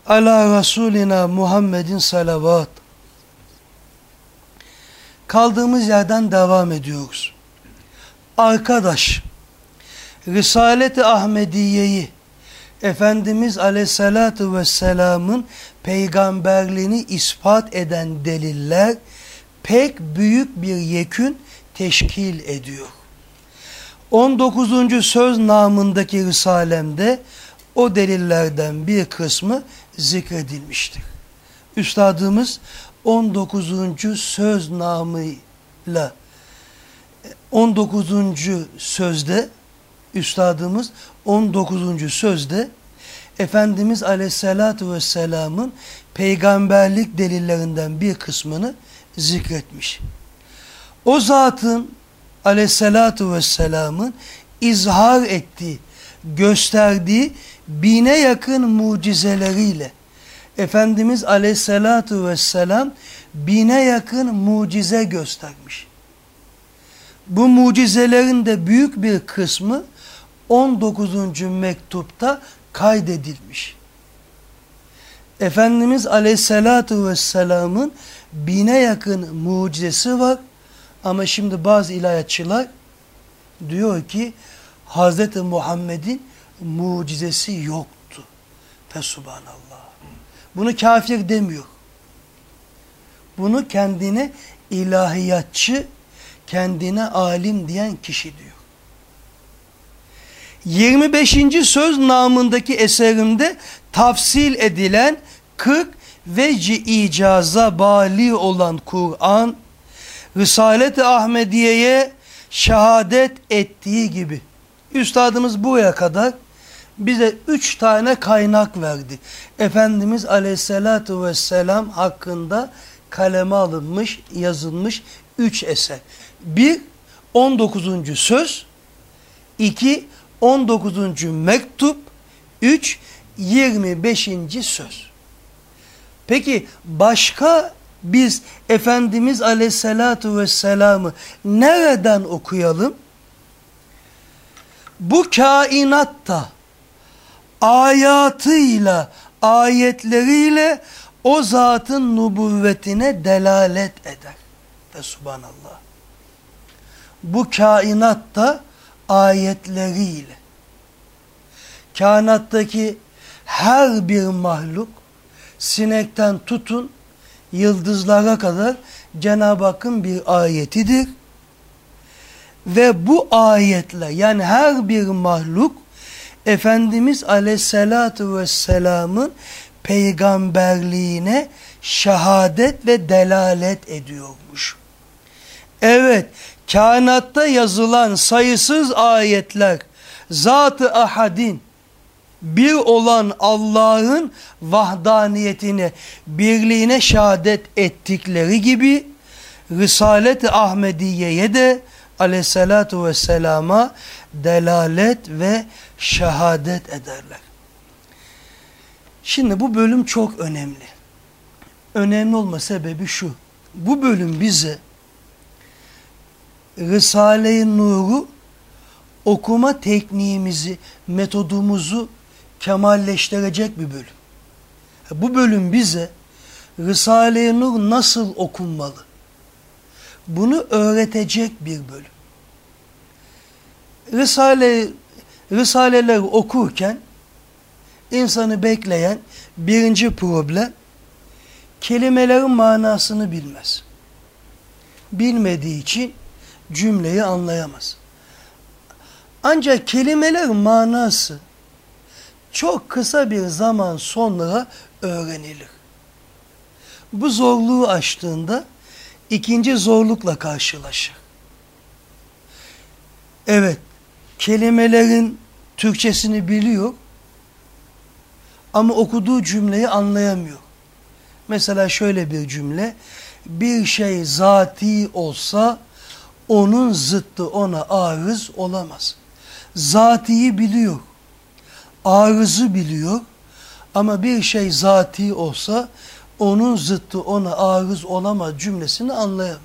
Ala Resulina Muhammedin salavat. Kaldığımız yerden devam ediyoruz. Arkadaş, Risalet-i Ahmediye'yi Efendimiz Aleyhisselatü Vesselam'ın peygamberliğini ispat eden deliller pek büyük bir yekün teşkil ediyor. 19. söz namındaki Risalemde o delillerden bir kısmı zikredilmiştir. Üstadımız 19. söz namıyla 19. sözde Üstadımız 19. sözde Efendimiz Aleyhisselatü Vesselam'ın peygamberlik delillerinden bir kısmını zikretmiş. O zatın Aleyhisselatü Vesselam'ın izhar ettiği, gösterdiği 1000'e yakın mucizeleriyle Efendimiz Aleyhisselatü Vesselam 1000'e yakın mucize göstermiş. Bu mucizelerin de büyük bir kısmı 19. mektupta kaydedilmiş. Efendimiz Aleyhisselatü Vesselam'ın 1000'e yakın mucizesi var. Ama şimdi bazı ilahiyatçılar diyor ki Hz. Muhammed'in mucizesi yoktu. Fesubhanallah. Bunu kafir demiyor. Bunu kendine ilahiyatçı, kendine alim diyen kişi diyor. 25. söz namındaki eserimde tafsil edilen 40 veci icaza bali olan Kur'an, Risalet-i Ahmediye'ye şehadet ettiği gibi. Üstadımız buraya kadar bize 3 tane kaynak verdi. Efendimiz Aleyhisselatü Vesselam hakkında kaleme alınmış, yazılmış 3 eser. 1. 19. söz. 2. 19. mektup. 3. 25. söz. Peki başka biz Efendimiz Aleyhisselatü Vesselam'ı nereden okuyalım? Bu kainatta ayatıyla, ayetleriyle o zatın nübüvvetine delalet eder. Ve subhanallah. Bu kainatta ayetleriyle. Kainattaki her bir mahluk, sinekten tutun, yıldızlara kadar Cenab-ı Hakk'ın bir ayetidir. Ve bu ayetle yani her bir mahluk Efendimiz Aleyhisselatü Vesselam'ın peygamberliğine şehadet ve delalet ediyormuş. Evet, kainatta yazılan sayısız ayetler Zat-ı Ahad'in, bir olan Allah'ın vahdaniyetine, birliğine şehadet ettikleri gibi Risalet-i Ahmediye'ye de Aleyhisselatü Vesselam'a delalet ve şehadet ederler. Şimdi bu bölüm çok önemli. Önemli olma sebebi şu. Bu bölüm bize Risale-i Nur'u okuma tekniğimizi, metodumuzu kemalleştirecek bir bölüm. Bu bölüm bize Risale-i Nur nasıl okunmalı? Bunu öğretecek bir bölüm. Risaleleri okurken insanı bekleyen birinci problem kelimelerin manasını bilmez. Bilmediği için cümleyi anlayamaz. Ancak kelimelerin manası çok kısa bir zaman sonra öğrenilir. Bu zorluğu aştığında ikinci zorlukla karşılaşır. Evet, kelimelerin Türkçesini biliyor ama okuduğu cümleyi anlayamıyor. Mesela şöyle bir cümle, bir şey zati olsa onun zıttı ona arız olamaz. Zatiyi biliyor, arızı biliyor ama bir şey zati olsa onun zıttı ona arız olamaz cümlesini anlayamıyor.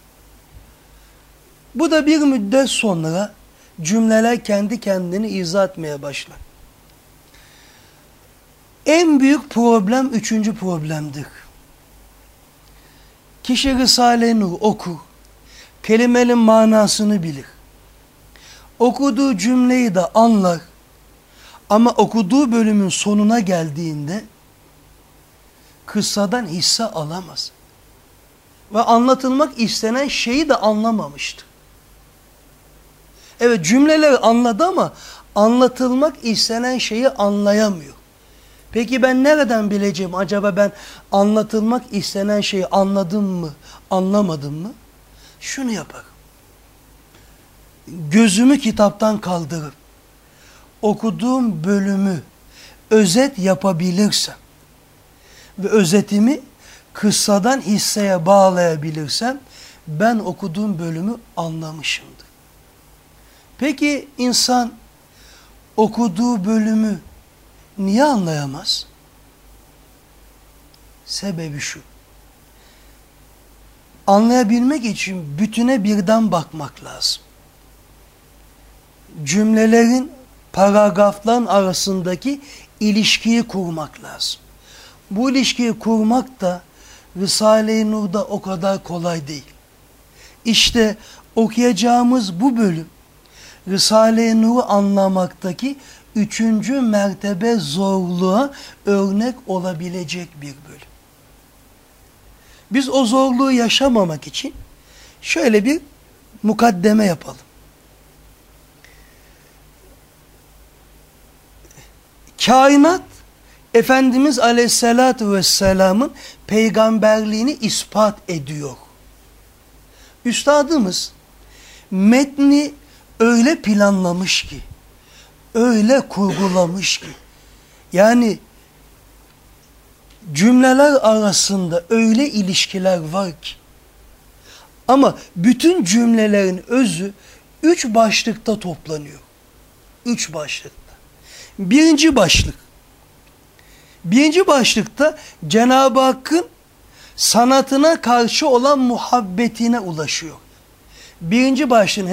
Bu da bir müddet sonra cümleler kendi kendini izah etmeye başlar. En büyük problem üçüncü problemdir. Kişi Risale-i Nur okur, kelimenin manasını bilir. Okuduğu cümleyi de anlar ama okuduğu bölümün sonuna geldiğinde kıssadan hisse alamaz. Ve anlatılmak istenen şeyi de anlamamıştır. Evet, cümleleri anladı ama anlatılmak istenen şeyi anlayamıyor. Peki ben nereden bileceğim acaba ben anlatılmak istenen şeyi anladım mı, anlamadım mı? Şunu yaparım. Gözümü kitaptan kaldırıp okuduğum bölümü özet yapabilirsem ve özetimi kıssadan hisseye bağlayabilirsem ben okuduğum bölümü anlamışımdır. Peki insan okuduğu bölümü niye anlayamaz? Sebebi şu. Anlayabilmek için bütüne birden bakmak lazım. Cümlelerin, paragrafların arasındaki ilişkiyi kurmak lazım. Bu ilişkiyi kurmak da Risale-i Nur'da o kadar kolay değil. İşte okuyacağımız bu bölüm Risale-i Nur'u anlamaktaki üçüncü mertebe zorluğa örnek olabilecek bir bölüm. Biz o zorluğu yaşamamak için şöyle bir mukaddeme yapalım. Kainat, Efendimiz Aleyhisselatü Vesselam'ın peygamberliğini ispat ediyor. Üstadımız metni öyle planlamış ki, öyle kurgulamış ki, yani cümleler arasında öyle ilişkiler var ki, ama bütün cümlelerin özü 3 başlıkta toplanıyor. 3 başlıkta. Birinci başlık. Birinci başlıkta Cenab-ı Hakk'ın sanatına karşı olan muhabbetine ulaşıyor. Birinci başlığın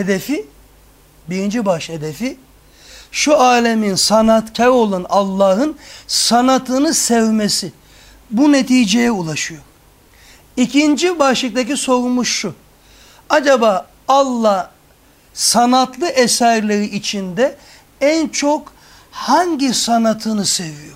hedefi, şu alemin sanatkar olan Allah'ın sanatını sevmesi. Bu neticeye ulaşıyor. İkinci başlıktaki sorumuz şu. Acaba Allah sanatlı eserleri içinde en çok hangi sanatını seviyor?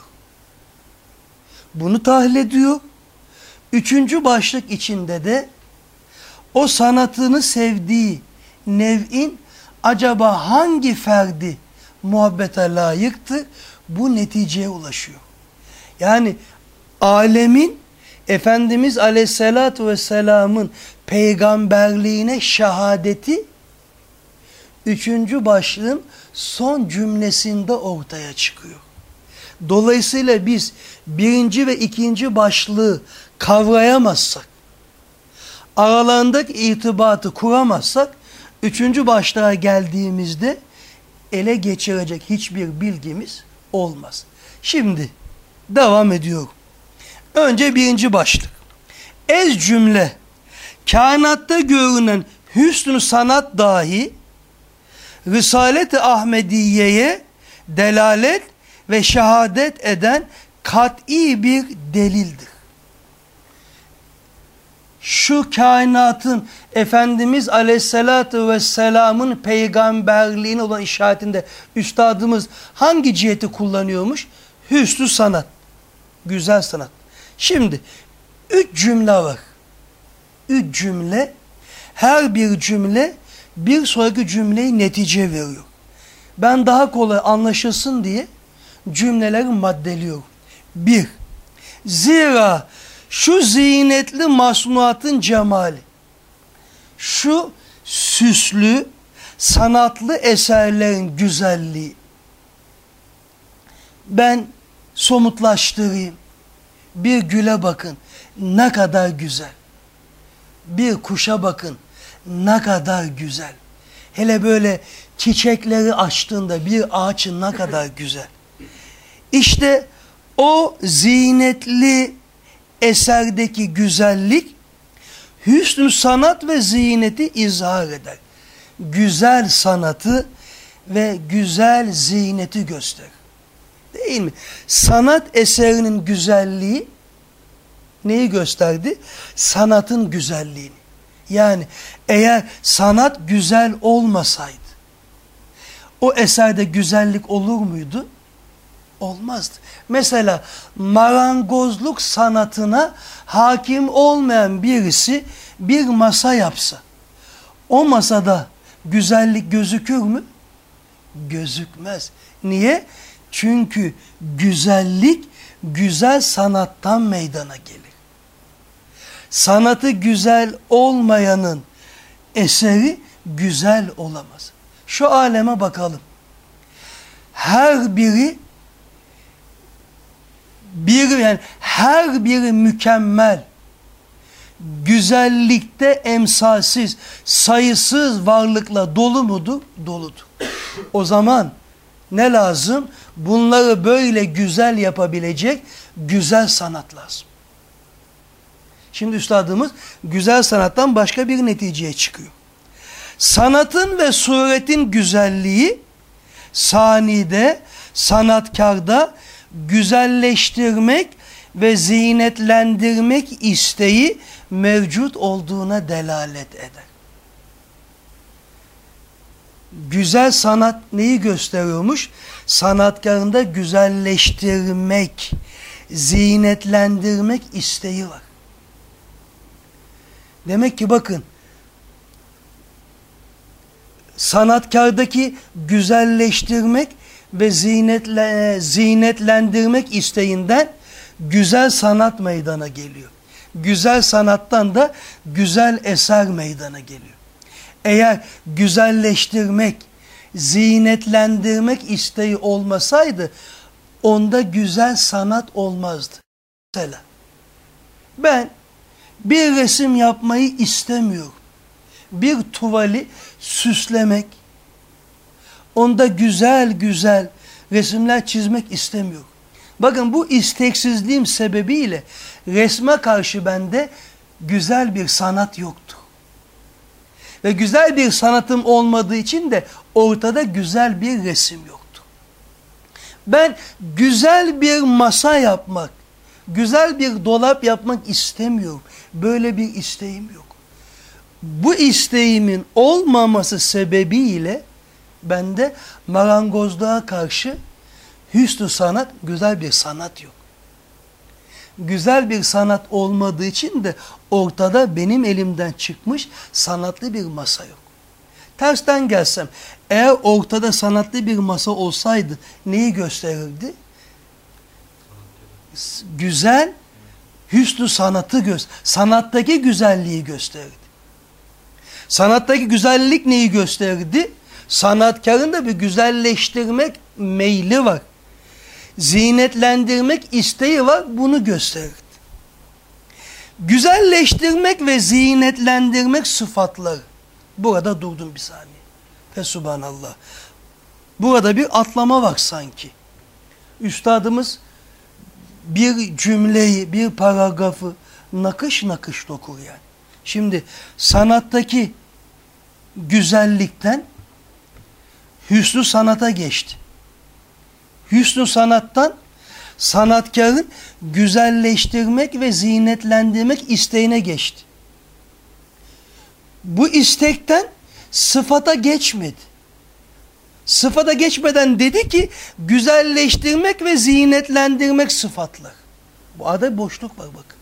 Bunu tahlil ediyor. Üçüncü başlık içinde de o sanatını sevdiği nev'in acaba hangi ferdi muhabbete layıktır? Bu neticeye ulaşıyor. Yani alemin Efendimiz Aleyhisselatü Vesselam'ın peygamberliğine şehadeti üçüncü başlığın son cümlesinde ortaya çıkıyor. Dolayısıyla biz birinci ve ikinci başlığı kavrayamazsak, aralarındaki irtibatı kuramazsak, üçüncü başlığa geldiğimizde ele geçirecek hiçbir bilgimiz olmaz. Şimdi devam ediyorum. Önce birinci başlık. Ez cümle, kainatta görünen hüsnü sanat dahi Risalet-i Ahmediye'ye delalet ve şehadet eden kat'i bir delildir. Şu kainatın Efendimiz Aleyhisselatü Vesselam'ın peygamberliğine olan işaretinde üstadımız hangi ciheti kullanıyormuş? Hüsnü sanat. Güzel sanat. Şimdi 3 cümle var. 3 cümle, her bir cümle bir sonraki cümleyi netice veriyor. Ben daha kolay anlaşılsın diye cümleleri maddeliyorum. 1. Zira şu zinetli masnuatın cemali, şu süslü, sanatlı eserlerin güzelliği. Ben somutlaştırayım. Bir güle bakın, ne kadar güzel. Bir kuşa bakın, ne kadar güzel. Hele böyle çiçekleri açtığında bir ağaçın ne kadar güzel. İşte o zinetli eserdeki güzellik, hüsnü sanat ve zineti izhar eder. Güzel sanatı ve güzel zineti gösterir. Değil mi? Sanat eserinin güzelliği neyi gösterdi? Sanatın güzelliğini. Yani eğer sanat güzel olmasaydı o eserde güzellik olur muydu? Olmazdı. Mesela marangozluk sanatına hakim olmayan birisi bir masa yapsa, o masada güzellik gözükür mü? Gözükmez. Niye? Çünkü güzellik güzel sanattan meydana gelir. Sanatı güzel olmayanın eseri güzel olamaz. Şu aleme bakalım. Her biri her biri mükemmel, güzellikte emsalsiz, sayısız varlıkla dolu mudur? Doludur. O zaman ne lazım? Bunları böyle güzel yapabilecek güzel sanat lazım. Şimdi üstadımız güzel sanattan başka bir neticeye çıkıyor. Sanatın ve suretin güzelliği sanide, sanatkarda güzelleştirmek ve zinetlendirmek isteği mevcut olduğuna delalet eder. Güzel sanat neyi gösteriyormuş? Sanatkarında güzelleştirmek, zinetlendirmek isteği var. Demek ki bakın, sanatkardaki güzelleştirmek ve zinetlendirmek isteğinden güzel sanat meydana geliyor. Güzel sanattan da güzel eser meydana geliyor. Eğer güzelleştirmek, zinetlendirmek isteği olmasaydı onda güzel sanat olmazdı. Mesela ben bir resim yapmayı istemiyorum. Bir tuvali süslemek, onda güzel güzel resimler çizmek istemiyorum. Bakın bu isteksizliğim sebebiyle resme karşı bende güzel bir sanat yoktu. Ve güzel bir sanatım olmadığı için de ortada güzel bir resim yoktu. Ben güzel bir masa yapmak, güzel bir dolap yapmak istemiyorum. Böyle bir isteğim yok. Bu isteğimin olmaması sebebiyle bende marangozluğa karşı hüsnü sanat, güzel bir sanat yok. Güzel bir sanat olmadığı için de ortada benim elimden çıkmış sanatlı bir masa yok. Tersten gelsem, eğer ortada sanatlı bir masa olsaydı neyi gösterirdi? Güzel, hüsnü sanatı sanattaki güzelliği gösterirdi. Sanattaki güzellik neyi gösterirdi? Sanatkarın da bir güzelleştirmek meyli var. Zinetlendirmek isteği var, bunu gösterirdi. Güzelleştirmek ve zinetlendirmek sıfatları. Burada durdum bir saniye. Fesubhanallah. Burada bir atlama var sanki. Üstadımız bir cümleyi, bir paragrafı nakış nakış okur yani. Şimdi sanattaki güzellikten hüsnü sanata geçti. Hüsnü sanattan sanatkarın güzelleştirmek ve zinetlendirmek isteğine geçti. Bu istekten sıfata geçmedi. Sıfata geçmeden dedi ki güzelleştirmek ve zinetlendirmek sıfatlar. Bu arada boşluk var bakın.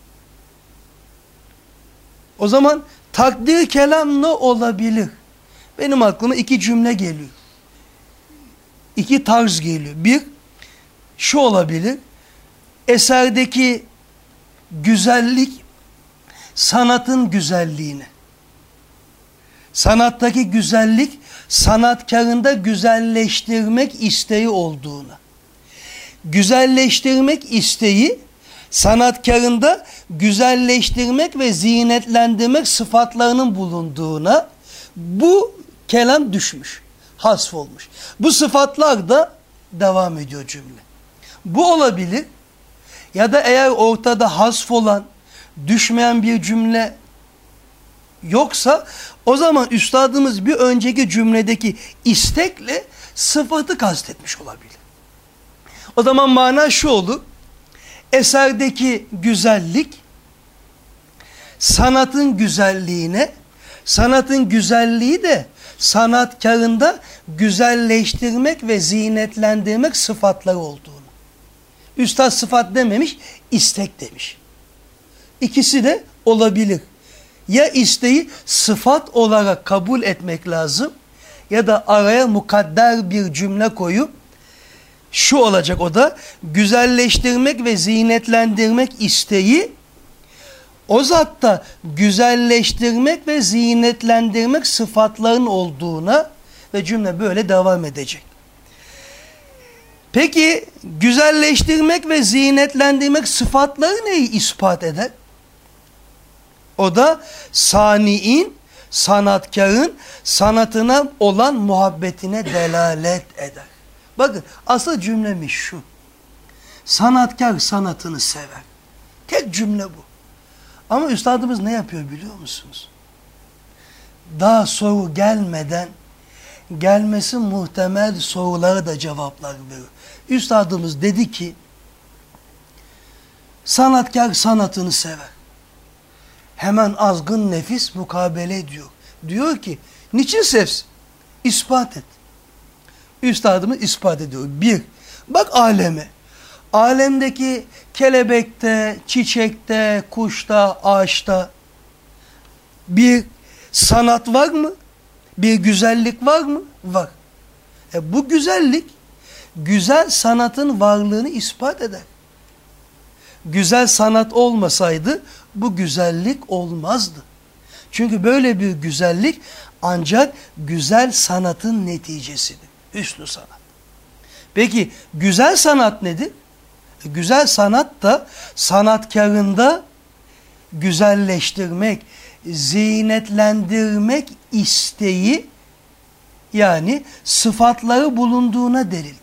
O zaman takdir kelam ne olabilir? Benim aklıma iki cümle geliyor. İki tarz geliyor. Bir, şu olabilir. Eserdeki güzellik sanatın güzelliğine. Sanattaki güzellik sanatkarında güzelleştirmek isteği olduğuna. Güzelleştirmek isteği sanatkarında güzelleştirmek ve zinetlendirmek sıfatlarının bulunduğuna bu kelam düşmüş, hasfolmuş. Bu sıfatlar da devam ediyor cümle. Bu olabilir ya da eğer ortada hasfolan, düşmeyen bir cümle yoksa o zaman üstadımız bir önceki cümledeki istekle sıfatı kastetmiş olabilir. O zaman mana şu olur. Eserdeki güzellik sanatın güzelliğine, sanatın güzelliği de sanatkarında güzelleştirmek ve zinetlendirmek sıfatları olduğunu. Üstad sıfat dememiş, istek demiş. İkisi de olabilir. Ya isteği sıfat olarak kabul etmek lazım ya da araya mukadder bir cümle koyup şu olacak, o da güzelleştirmek ve zinetlendirmek isteği o zatta güzelleştirmek ve zinetlendirmek sıfatların olduğuna ve cümle böyle devam edecek. Peki güzelleştirmek ve zinetlendirmek sıfatları neyi ispat eder? O da sani'in, sanatkarın sanatına olan muhabbetine delalet eder. Bakın asıl cümlemiz şu. Sanatkar sanatını sever. Tek cümle bu. Ama üstadımız ne yapıyor biliyor musunuz? Daha soru gelmeden gelmesi muhtemel sorulara da cevaplar veriyor. Üstadımız dedi ki sanatkar sanatını sever. Hemen azgın nefis mukabele ediyor. Diyor ki niçin sevsin? İspat et. Üstadımız ispat ediyor. Bir, bak aleme. Alemdeki kelebekte, çiçekte, kuşta, ağaçta bir sanat var mı? Bir güzellik var mı? Var. Bu güzellik, güzel sanatın varlığını ispat eder. Güzel sanat olmasaydı bu güzellik olmazdı. Çünkü böyle bir güzellik ancak güzel sanatın neticesidir. Hüsnü sanat. Peki güzel sanat nedir? Güzel sanat da sanatkarında güzelleştirmek, zinetlendirmek isteği, yani sıfatları bulunduğuna delildir.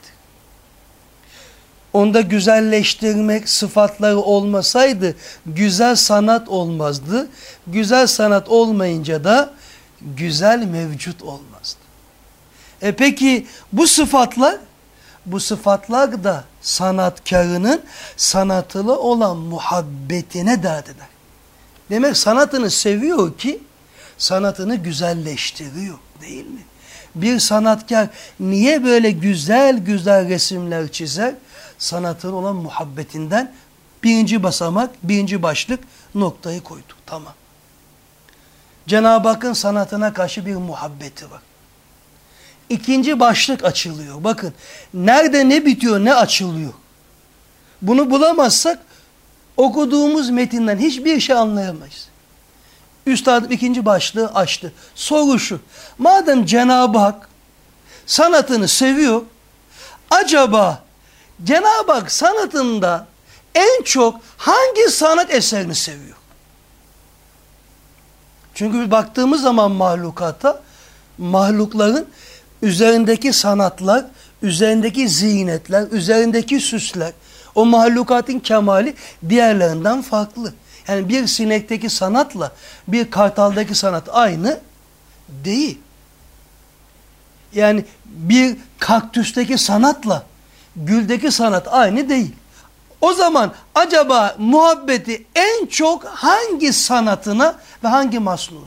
Onda güzelleştirmek sıfatları olmasaydı güzel sanat olmazdı. Güzel sanat olmayınca da güzel mevcut olmazdı. Peki bu sıfatlar da sanatkarının sanatına olan muhabbetine dert eder. Demek sanatını seviyor ki sanatını güzelleştiriyor, değil mi? Bir sanatkar niye böyle güzel güzel resimler çizer? Sanatına olan muhabbetinden birinci basamak, birinci başlık noktayı koyduk. Tamam. Cenab-ı Hakk'ın sanatına karşı bir muhabbeti var. İkinci başlık açılıyor. Bakın nerede ne bitiyor ne açılıyor. Bunu bulamazsak okuduğumuz metinden hiçbir şey anlayamayız. Üstadım ikinci başlığı açtı. Soru şu. Madem Cenab-ı Hak sanatını seviyor, acaba Cenab-ı Hak sanatında en çok hangi sanat eserini seviyor? Çünkü baktığımız zaman mahlukata, mahlukların üzerindeki sanatlar, üzerindeki ziynetler, üzerindeki süsler, o mahlukatın kemali diğerlerinden farklı. Yani bir sinekteki sanatla bir kartaldaki sanat aynı değil. Yani bir kaktüsteki sanatla güldeki sanat aynı değil. O zaman acaba muhabbeti en çok hangi sanatına ve hangi masnuna?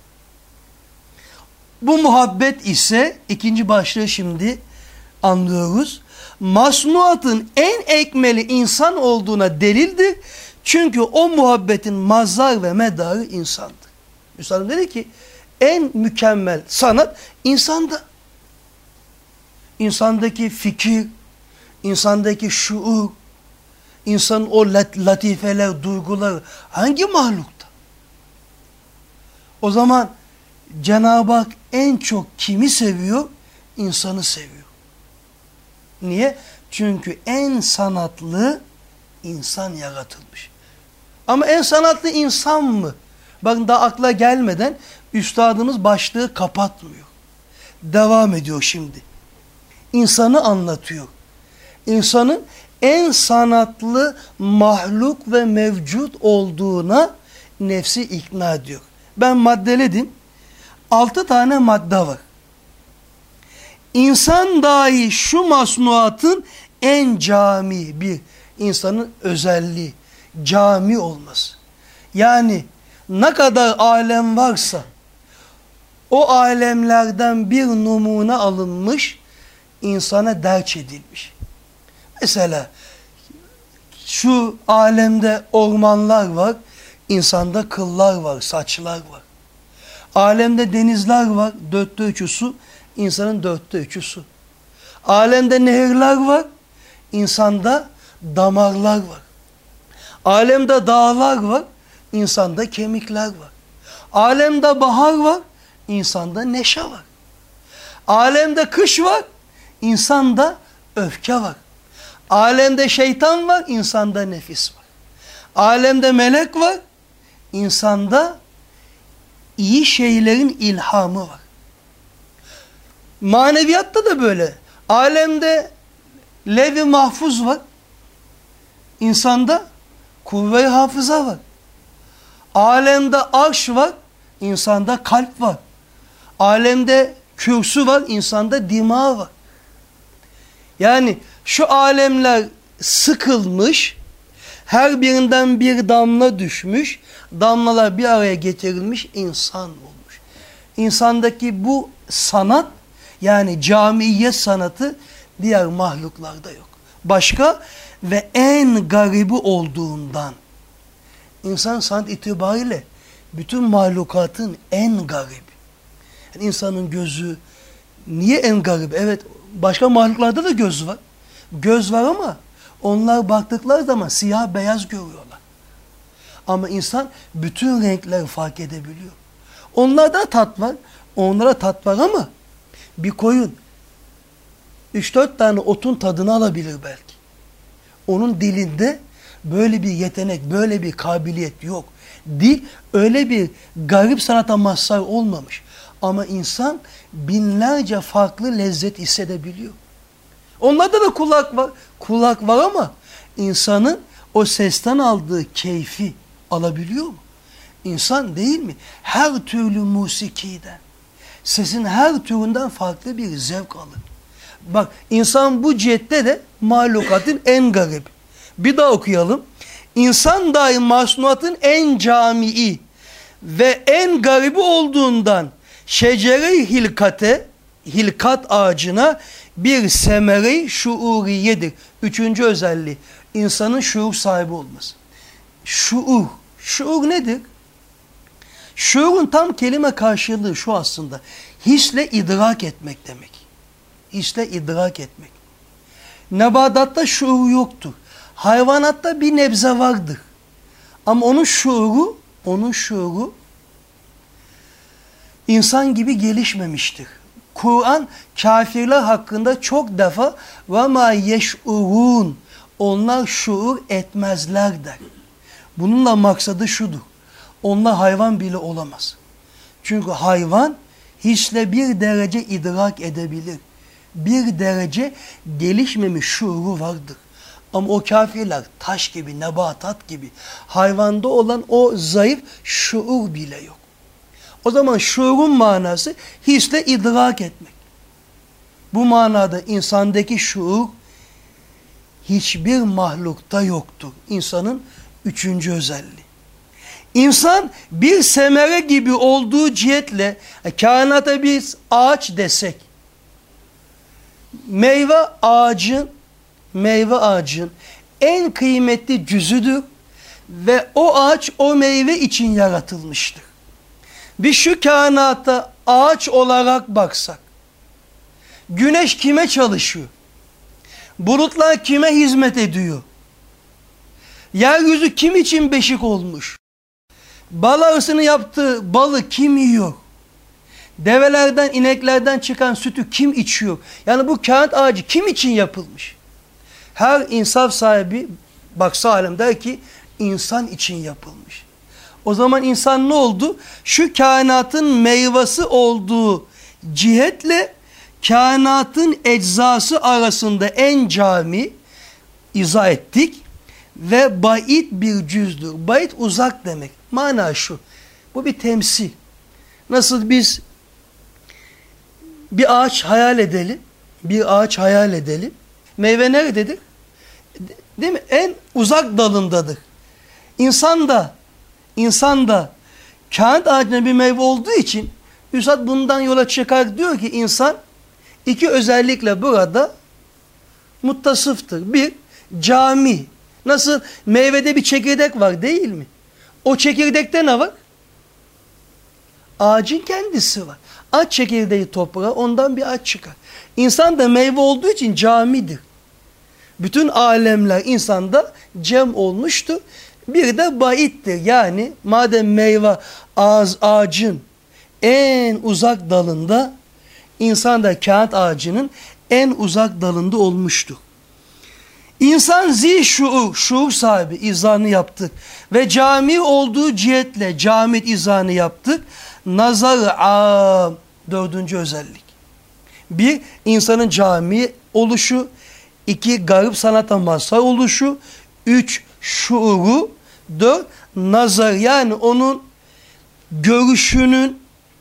Bu muhabbet ise ikinci başlığı şimdi anlıyoruz. Masnuatın en ekmeli insan olduğuna delildir. Çünkü o muhabbetin mazhar ve medarı insandır. Üstadım dedi ki en mükemmel sanat insanda. İnsandaki fikir, insandaki şuur, insanın o latifeler, duyguları hangi mahlukta? O zaman Cenab-ı Hak en çok kimi seviyor? İnsanı seviyor. Niye? Çünkü en sanatlı insan yaratılmış. Ama en sanatlı insan mı? Bakın daha akla gelmeden üstadımız başlığı kapatmıyor. Devam ediyor şimdi. İnsanı anlatıyor. İnsanın en sanatlı mahluk ve mevcut olduğuna nefsi ikna ediyor. Ben maddeledim. 6 tane madde var. İnsan dahi şu masnuatın en cami bir insanın özelliği cami olması. Yani ne kadar alem varsa o alemlerden bir numune alınmış, insana derç edilmiş. Mesela şu alemde ormanlar var, insanda kıllar var, saçlar var. Alemde denizler var, 3/4 su, insanın 3/4 su. Alemde nehirler var, insanda damarlar var. Alemde dağlar var, insanda kemikler var. Alemde bahar var, insanda neşe var. Alemde kış var, insanda öfke var. Alemde şeytan var, insanda nefis var. Alemde melek var, insanda iyi şeylerin ilhamı var. Maneviyatta da böyle. Alemde levh-i mahfuz var, insanda kuvve-i hafıza var. Alemde arş var, insanda kalp var. Alemde kürsü var, insanda dima var. Yani şu alemler sıkılmış, her birinden bir damla düşmüş, damlalar bir araya getirilmiş, insan olmuş. İnsandaki bu sanat, yani camiyet sanatı diğer mahluklarda yok. Başka ve en garibi olduğundan, insan sanat itibariyle bütün mahlukatın en garibi. Yani insanın gözü niye en garibi? Evet, başka mahluklarda da göz var. Göz var ama onlar baktıkları zaman siyah beyaz görüyorlar. Ama insan bütün renkleri fark edebiliyor. Onlarda tat var, onlara tat var ama bir koyun 3-4 tane otun tadını alabilir belki. Onun dilinde böyle bir yetenek, böyle bir kabiliyet yok. Dil öyle bir garip sanata mazhar olmamış. Ama insan binlerce farklı lezzet hissedebiliyor. Onlarda da kulak var. Kulak var ama insanın o sesten aldığı keyfi alabiliyor mu? İnsan değil mi? Her türlü musikiden, sesin her türünden farklı bir zevk alır. Bak, insan bu cihette de mahlukatın en garibi. Bir daha okuyalım. İnsan dahi masnuatın en camii ve en garibi olduğundan şecere-i hilkat ağacına bir semere-i şuuriyedir. 3. özelliği, insanın şuur sahibi olması. Şuur. Şuur nedir? Şuurun tam kelime karşılığı şu aslında. Hisle idrak etmek demek. Hisle idrak etmek. Nebadatta şuur yoktur. Hayvanatta bir nebze vardır. Ama onun şuuru insan gibi gelişmemiştir. Kur'an kafirler hakkında çok defa وَمَا يَشْعُرُونَ onlar şuur etmezler der. Bununla maksadı şudur. Onlar hayvan bile olamaz. Çünkü hayvan hisle bir derece idrak edebilir. Bir derece gelişmemiş şuuru vardır. Ama o kafirler taş gibi, nebatat gibi, hayvanda olan o zayıf şuur bile yok. O zaman şuurun manası hisle idrak etmek. Bu manada insandaki şuur hiçbir mahlukta yoktur. İnsanın 3. özelliği. İnsan bir semere gibi olduğu cihetle kainata biz ağaç desek, meyve ağacın en kıymetli cüzüdür ve o ağaç o meyve için yaratılmıştır. Biz şu kainata ağaç olarak baksak, güneş kime çalışıyor? Bulutlar kime hizmet ediyor? Yeryüzü kim için beşik olmuş? Bal arısını yaptığı balı kim yiyor? Develerden, ineklerden çıkan sütü kim içiyor? Yani bu kainat ağacı kim için yapılmış? Her insaf sahibi baksa alem der ki insan için yapılmış. O zaman insan ne oldu? Şu kainatın meyvesi olduğu cihetle kainatın eczası arasında en cami izah ettik ve ba'id bir cüzdür. Ba'id uzak demek. Mana şu. Bu bir temsil. Nasıl biz bir ağaç hayal edelim. Bir ağaç hayal edelim. Meyve nerededir? Değil mi? En uzak dalındadır. İnsan da kağıt ağacına bir meyve olduğu için Üstad bundan yola çıkarak diyor ki insan iki özellikle burada muttasıftır. Bir, cami. Nasıl meyvede bir çekirdek var değil mi? O çekirdekte ne var? Ağacın kendisi var. Aç çekirdeği toprağa, ondan bir ağaç çıkar. İnsan da meyve olduğu için camidir. Bütün alemler insanda cem olmuştur. Bir de baittir. Yani madem meyve ağacın en uzak dalında, insan da kağıt ağacının en uzak dalında olmuştur. İnsan şuur sahibi izahını yaptık. Ve cami olduğu cihetle camit izahını yaptık. Nazar-ı dördüncü özellik. Bir, insanın cami oluşu. İki, garip sanata mazhar oluşu. Üç, şuuru. Dört, nazar, yani onun görüşünün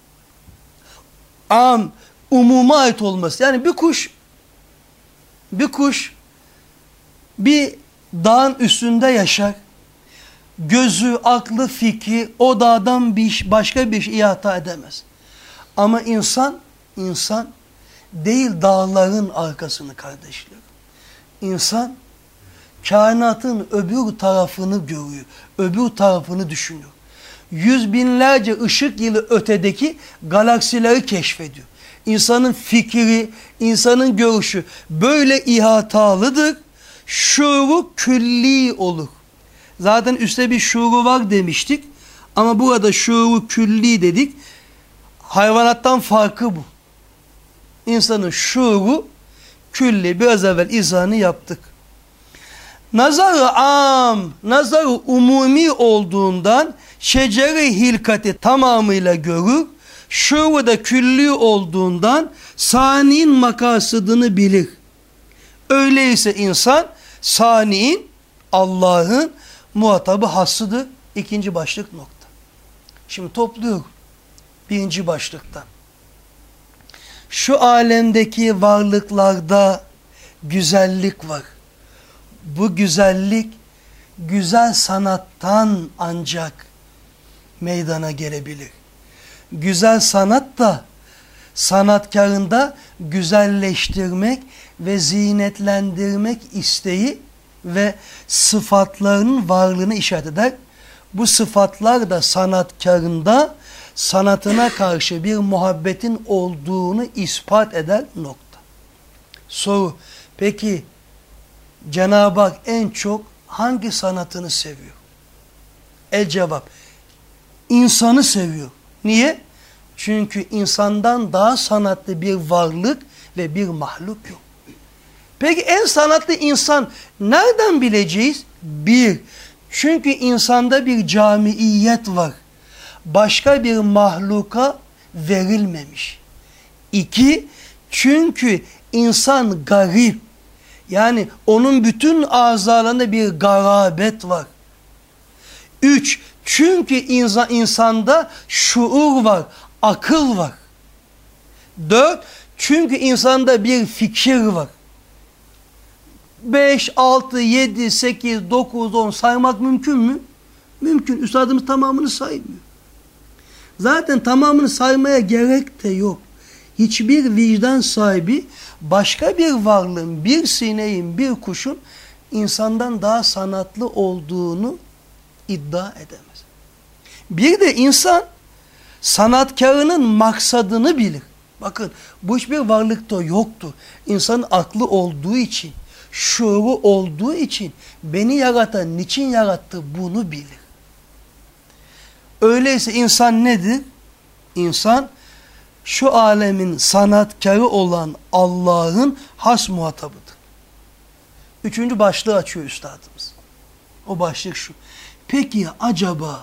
umuma ait olması. Yani bir kuş bir dağın üstünde yaşar. Gözü, aklı, fikri o dağdan başka bir şey ihata edemez. Ama insan değil dağların arkasını kardeşler. İnsan kainatın öbür tarafını görüyor. Öbür tarafını düşünüyor. Yüz binlerce ışık yılı ötedeki galaksileri keşfediyor. İnsanın fikri, insanın görüşü böyle ihatalıdır. Şuuru külli olur. Zaten üstte bir şuuru var demiştik. Ama burada şuuru külli dedik. Hayvanattan farkı bu. İnsanın şuuru külli. Biraz evvel izahını yaptık. Nazar-ı umumi olduğundan şecere-i hilkati tamamıyla görür. Şuuru da külli olduğundan sani'in makasıdını bilir. Öyleyse insan sani'in, Allah'ın muhatabı hassıdır. İkinci başlık nokta. Şimdi topluyorum. Birinci başlıktan. Şu alemdeki varlıklarda güzellik var. Bu güzellik güzel sanattan ancak meydana gelebilir. Güzel sanat da sanatkarında güzelleştirmek ve zinetlendirmek isteği ve sıfatlarının varlığını işaret eder. Bu sıfatlar da sanatkarında sanatına karşı bir muhabbetin olduğunu ispat eder nokta. Soru, peki Cenab-ı Hak en çok hangi sanatını seviyor? El cevap, insanı seviyor. Niye? Çünkü insandan daha sanatlı bir varlık ve bir mahluk yok. Peki en sanatlı insan nereden bileceğiz? Bir, çünkü insanda bir camiiyet var. Başka bir mahluka verilmemiş. İki, çünkü insan garip. Yani onun bütün azalarında bir garabet var. Üç, çünkü insanda şuur var, akıl var. Dört, çünkü insanda bir fikir var. 5, 6, 7, 8, 9, 10 saymak mümkün mü? Mümkün. Üstadımız tamamını saymıyor. Zaten tamamını saymaya gerek de yok. Hiçbir vicdan sahibi başka bir varlığın, bir sineğin, bir kuşun insandan daha sanatlı olduğunu iddia edemez. Bir de insan sanatkarının maksadını bilir. Bakın bu hiçbir varlıkta yoktu. İnsanın aklı olduğu için, şuuru olduğu için beni yaratan, niçin yarattı bunu bilir. Öyleyse insan nedir? İnsan şu alemin sanatkarı olan Allah'ın has muhatabıdır. Üçüncü başlığı açıyor üstadımız. O başlık şu. Peki acaba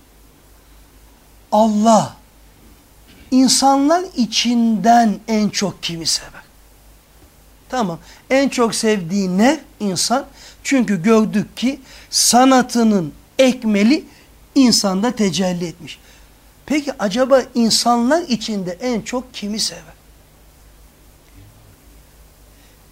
Allah insanlar içinden en çok kimi sever? Tamam. En çok sevdiği ne? İnsan. Çünkü gördük ki sanatının ekmeli insanda tecelli etmiş. Peki acaba insanlar içinde en çok kimi sever?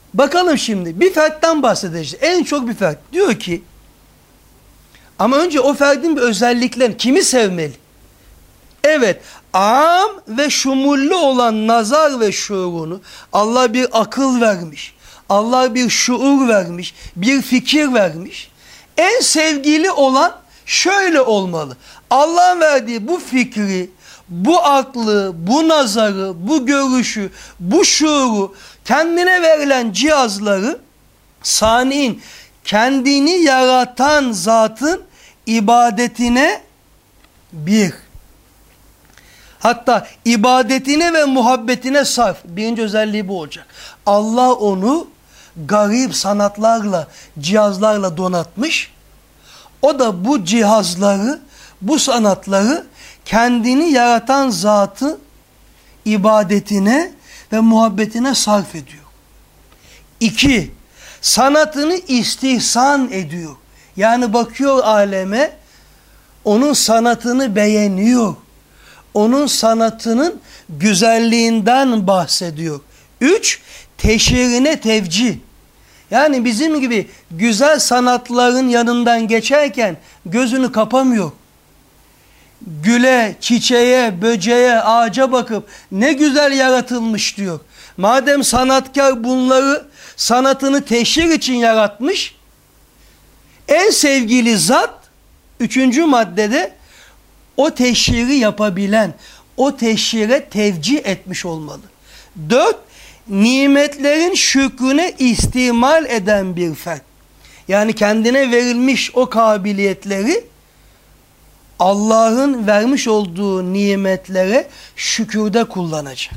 Bakalım şimdi bir fertten bahsedeceğiz. En çok bir fert. Diyor ki ama önce o ferdin bir özelliklerini, kimi sevmeli? Evet, am ve şumullu olan nazar ve şuurunu Allah bir akıl vermiş. Allah bir şuur vermiş, bir fikir vermiş. En sevgili olan şöyle olmalı. Allah'ın verdiği bu fikri, bu aklı, bu nazarı, bu görüşü, bu şuuru, kendine verilen cihazları sani'in, kendini yaratan zatın ibadetine bir. Hatta ibadetine ve muhabbetine sarf. Birinci özelliği bu olacak. Allah onu garip sanatlarla, cihazlarla donatmış. O da bu cihazları, bu sanatları kendini yaratan zatı ibadetine ve muhabbetine sarf ediyor. 2. Sanatını istihsan ediyor. Yani bakıyor aleme, onun sanatını beğeniyor. Onun sanatının güzelliğinden bahsediyor. 3. Teşhirine tevcih. Yani bizim gibi güzel sanatların yanından geçerken gözünü kapamıyor. Güle, çiçeğe, böceğe, ağaca bakıp ne güzel yaratılmış diyor. Madem sanatkar bunları sanatını teşhir için yaratmış, en sevgili zat 3. maddede o teşhiri yapabilen, o teşhire tevcih etmiş olmalı. 4. Nimetlerin şükrüne istimal eden bir fert. Yani kendine verilmiş o kabiliyetleri Allah'ın vermiş olduğu nimetlere şükürde kullanacak.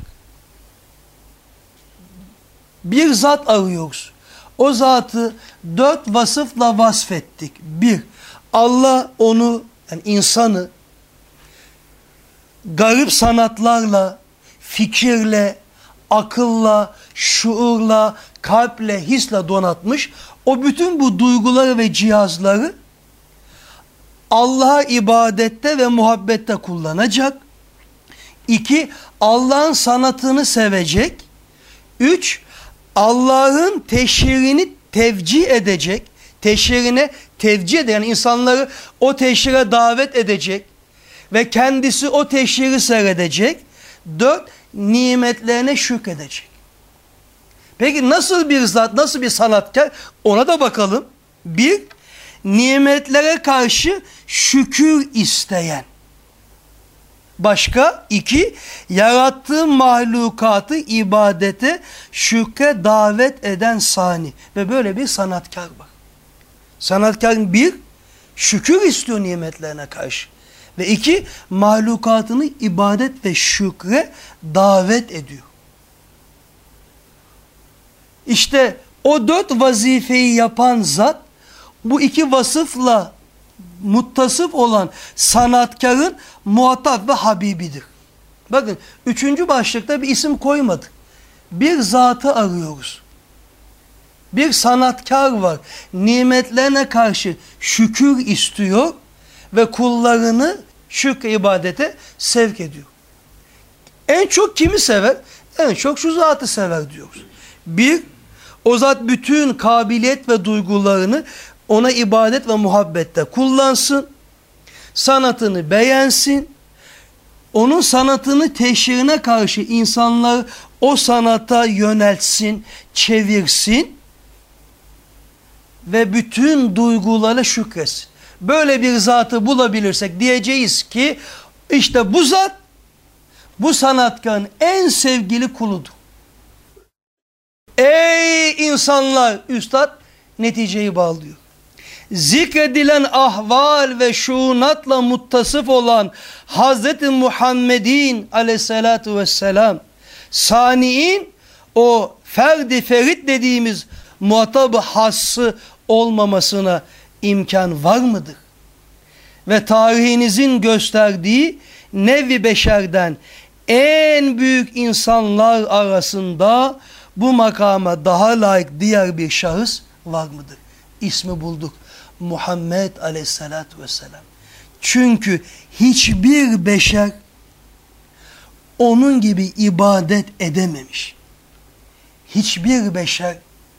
Bir zat arıyoruz. O zatı 4 vasıfla vasfettik. 1. Allah onu, yani insanı garip sanatlarla, fikirle, akılla, şuurla, kalple, hisle donatmış. O bütün bu duyguları ve cihazları Allah'a ibadette ve muhabbette kullanacak. 2. Allah'ın sanatını sevecek. 3. Allah'ın teşhirini tevcih edecek. Teşhirine tevcih edecek. Yani insanları o teşhire davet edecek. Ve kendisi o teşhiri seyredecek. 4. Nimetlerine şükredecek. Peki nasıl bir zat, nasıl bir sanatkar? Ona da bakalım. 1. Nimetlere karşı şükür isteyen. Başka? 2. Yarattığı mahlukatı ibadete, şükre davet eden sani. Ve böyle bir sanatkar var. Sanatkar 1. Şükür istiyor nimetlerine karşı. Ve 2. Mahlukatını ibadet ve şükre davet ediyor. İşte o 4 vazifeyi yapan zat, bu 2 vasıfla muttasıf olan sanatkarın muhatap ve habibidir. Bakın 3. başlıkta bir isim koymadık. Bir zatı arıyoruz. Bir sanatkar var. Nimetlerine karşı şükür istiyor ve kullarını şükür ibadete sevk ediyor. En çok kimi sever? En çok şu zatı sever diyoruz. 1. O zat bütün kabiliyet ve duygularını ona ibadet ve muhabbette kullansın. Sanatını beğensin. Onun sanatını teşhirine karşı insanları o sanata yöneltsin, çevirsin. Ve bütün duygulara şükretsin. Böyle bir zatı bulabilirsek diyeceğiz ki işte bu zat, bu sanatkarın en sevgili kuludur. Ey insanlar, üstad neticeyi bağlıyor. Zikredilen ahval ve şuunatla muttasıf olan Hazreti Muhammed'in aleyhissalatu vesselam, sani'in o ferdi ferit dediğimiz muhatabı hassı olmamasına imkan var mıdır? Ve tarihinizin gösterdiği nevi beşerden en büyük insanlar arasında bu makama daha layık diğer bir şahıs var mıdır? İsmi bulduk. Muhammed aleyhissalatü vesselam. Çünkü hiçbir beşer onun gibi ibadet edememiş. Hiçbir beşer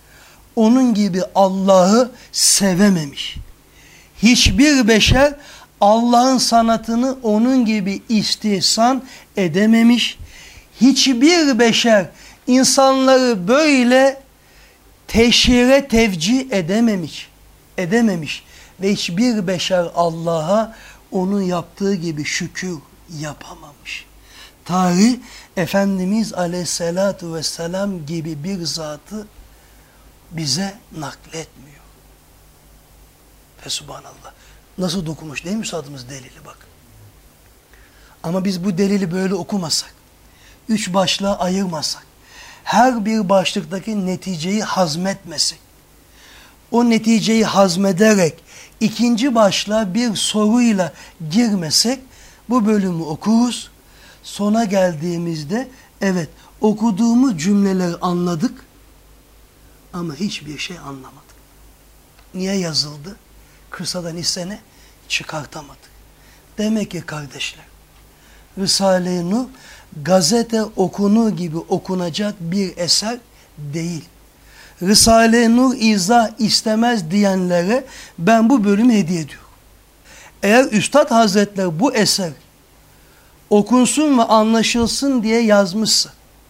onun gibi Allah'ı sevememiş. Hiçbir beşer Allah'ın sanatını onun gibi istihsan edememiş. Hiçbir beşer insanları böyle teşhire tevcih edememiş. Ve hiçbir beşer Allah'a onun yaptığı gibi şükür yapamamış. Tarih Efendimiz Aleyhisselatü Vesselam gibi bir zatı bize nakletmiyor. Fesubhanallah. Nasıl dokunmuş değil mi üstadımız delili bak. Ama biz bu delili böyle okumasak, 3 başlığa ayırmasak, her bir başlıktaki neticeyi hazmetmesek, o neticeyi hazmederek ikinci başlığa bir soruyla girmesek bu bölümü okuruz. Sona geldiğimizde evet okuduğumuz cümleleri anladık ama hiçbir şey anlamadık. Niye yazıldı? Kıssadan hissene çıkartamadık. Demek ki kardeşler, Risale-i Nur gazete okunur gibi okunacak bir eser değil. Risale-i Nur izah istemez diyenlere ben bu bölümü hediye ediyorum. Eğer Üstad Hazretleri bu eser okunsun ve anlaşılsın diye yazmışsa,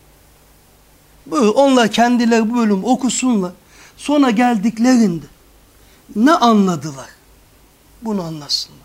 onlar kendileri bu bölümü okusunlar, sonra geldiklerinde ne anladılar? Bunu anlatsınlar.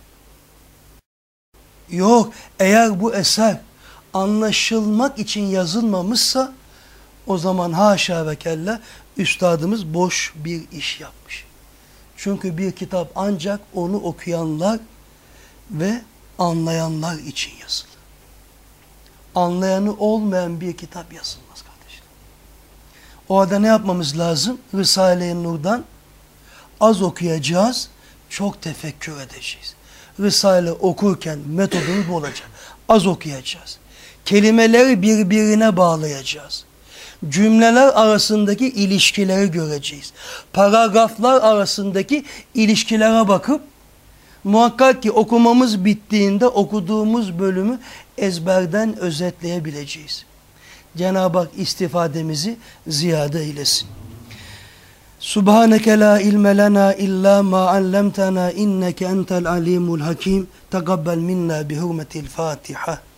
Yok, eğer bu eser anlaşılmak için yazılmamışsa, o zaman haşa ve kella üstadımız boş bir iş yapmış. Çünkü bir kitap ancak onu okuyanlar ve anlayanlar için yazılır. Anlayanı olmayan bir kitap yazılmaz kardeşler. O halde ne yapmamız lazım? Risale-i Nur'dan az okuyacağız, çok tefekkür edeceğiz. Risale okurken metodumuz bu olacak. Az okuyacağız. Kelimeleri birbirine bağlayacağız. Cümleler arasındaki ilişkileri göreceğiz. Paragraflar arasındaki ilişkilere bakıp muhakkak ki okumamız bittiğinde okuduğumuz bölümü ezberden özetleyebileceğiz. Cenab-ı Hak istifademizi ziyade eylesin. Subhaneke la ilme lena illa ma allamtana inneke entel alimul hakim. Tekabbel minna bi hurmetil Fatiha.